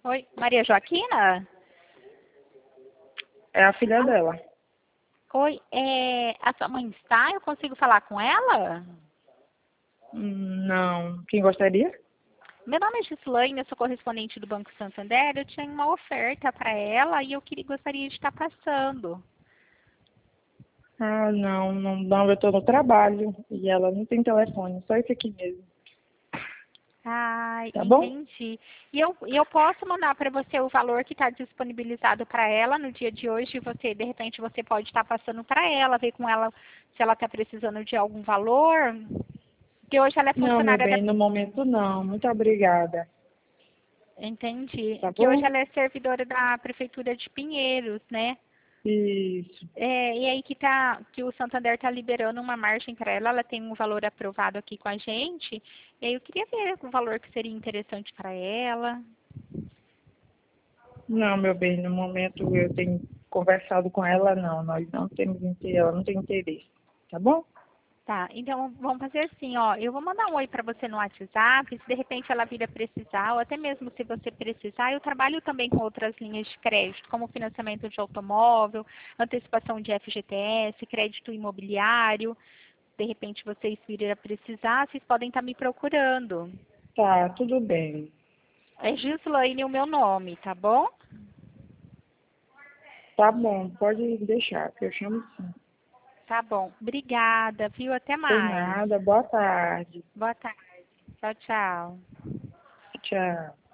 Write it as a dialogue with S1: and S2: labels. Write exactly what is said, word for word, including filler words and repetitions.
S1: Oi, Maria Joaquina?
S2: É a filha dela.
S1: Oi, é, a sua mãe está? Eu consigo falar com ela?
S2: Hum, Não. Quem gostaria?
S1: Meu nome é Gislaine, eu sou correspondente do Banco Santander. Eu tinha uma oferta para ela e eu queria, gostaria de estar passando.
S2: Ah, não, não, não, eu tô no trabalho e ela não tem telefone, só esse aqui mesmo.
S1: Ah,
S2: Tá bom?
S1: entendi. E eu, e eu posso mandar para você o valor que está disponibilizado para ela no dia de hoje. E você, de repente, você pode estar passando para ela, ver com ela se ela está precisando de algum valor. Porque hoje ela é
S2: Não, meu
S1: funcionária da.
S2: bem, no momento não. Muito obrigada.
S1: Entendi.
S2: Tá
S1: Que hoje
S2: bom?
S1: ela é servidora da Prefeitura de Pinheiros, né?
S2: Isso.
S1: É, e aí que tá, que o Santander está liberando uma margem para ela, ela tem um valor aprovado aqui com a gente. E aí eu queria ver o valor que seria interessante para ela.
S2: Não, meu bem, no momento eu tenho conversado com ela, não. Nós não temos interesse, ela não tem interesse. Tá bom?
S1: Tá, então vamos fazer assim, ó. Eu vou mandar um oi para você no WhatsApp, se de repente ela vir a precisar, ou até mesmo se você precisar, eu trabalho também com outras linhas de crédito, como financiamento de automóvel, antecipação de F G T S, crédito imobiliário. De repente vocês virem a precisar, vocês podem estar me procurando.
S2: Tá, tudo bem.
S1: É Gislaine o meu nome, tá bom?
S2: Tá bom, pode deixar, que eu chamo sim.
S1: Tá bom. Obrigada, viu? Até
S2: Por
S1: mais.
S2: nada, boa tarde.
S1: Boa tarde. Tchau, tchau.
S2: Tchau.